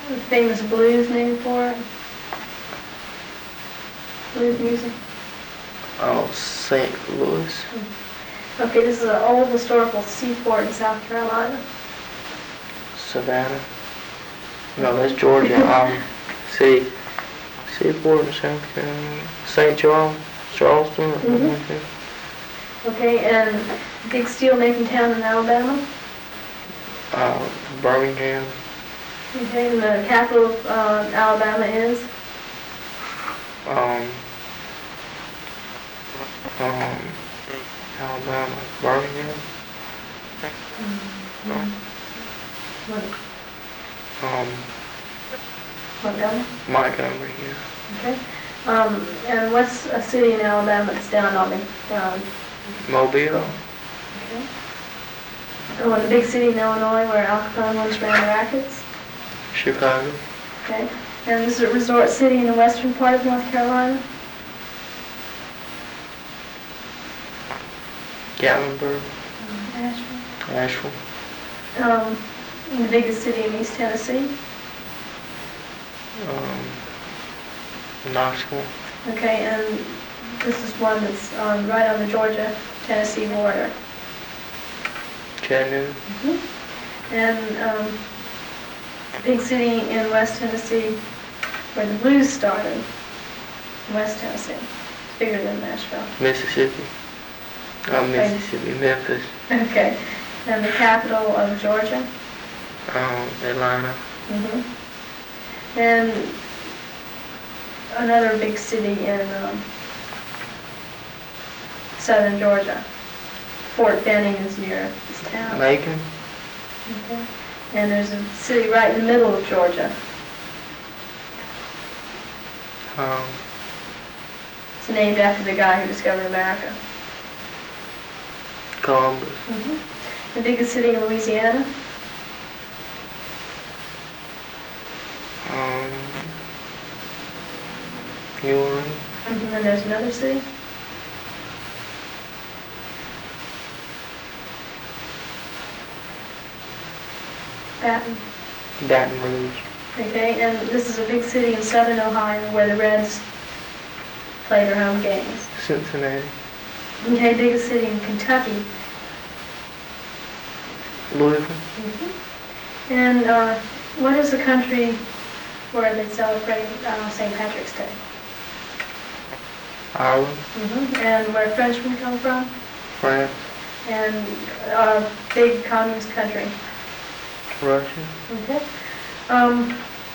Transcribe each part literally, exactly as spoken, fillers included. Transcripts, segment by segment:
the famous blues name for it? Blues music? Oh, Saint Louis. Okay, this is an old historical seaport in South Carolina. Savannah. No, that's Georgia. um, see, seaport in South Carolina. Saint Charles, Charleston. Or something like that. Okay, and big steel making town in Alabama. Uh, Birmingham. Okay, and the capital of uh, Alabama is? Um, um, Alabama, Birmingham. What? Um, Montgomery? Montgomery, yeah. Okay. Um, and what's a city in Alabama that's down on the ground? Mobile. Okay. Oh, and the big city in Illinois where Al Capone once ran the rackets? Chicago. Okay. And this is a resort city in the western part of North Carolina? Gatlinburg. Asheville. Asheville. Um, and the biggest city in East Tennessee? Um, Knoxville. Okay, and this is one that's um, right on the Georgia-Tennessee border. Chattanooga. Mm-hmm. And um, big city in West Tennessee where the blues started, West Tennessee. It's bigger than Nashville. Mississippi. Oh, Mississippi, Memphis. Okay. And the capital of Georgia? Um, Atlanta. Mm-hmm. And another big city in um, southern Georgia. Fort Benning is near this town. Macon. Okay. And there's a city right in the middle of Georgia. Um, It's named after the guy who discovered America. Columbus. Mm-hmm. The biggest city in Louisiana? Um, New Orleans. Mm-hmm. And there's another city? Baton. Baton Rouge. Okay, and this is a big city in southern Ohio where the Reds play their home games. Cincinnati. Okay, biggest city in Kentucky. Louisville. Mm-hmm. And uh, what is the country where they celebrate uh, Saint Patrick's Day? Ireland. Mm-hmm. And where Frenchmen come from? France. And a uh, big communist country. Russia. Okay. Um,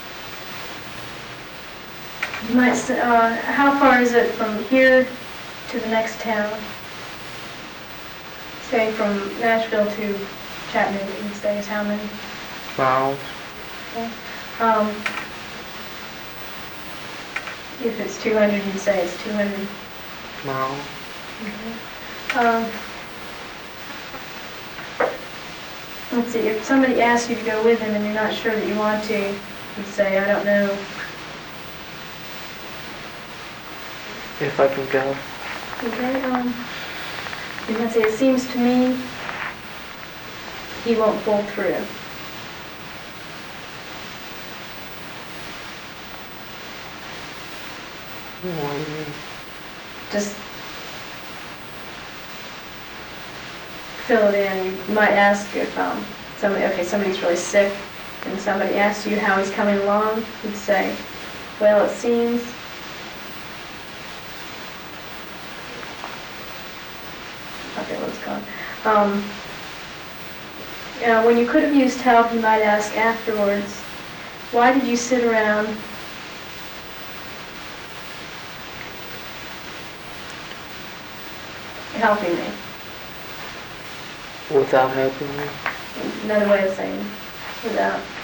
you might. s- Uh, how far is it from here to the next town? Say from Nashville to Chattanooga. You say is how many? Miles. Okay. Um, if it's two hundred, you say it's two hundred. Miles. Okay. Um, let's see. If somebody asks you to go with them and you're not sure that you want to, you say, I don't know. If I can go. Okay, um, you can say, it seems to me he won't pull through. What do you mean? Just fill it in. You might ask if um, somebody, okay, somebody's really sick, and somebody asks you how he's coming along, you'd say, well, it seems. Okay, what it's called. Um, you know, when you could have used help, you might ask afterwards, why did you sit around helping me? Without helping me? Another way of saying without.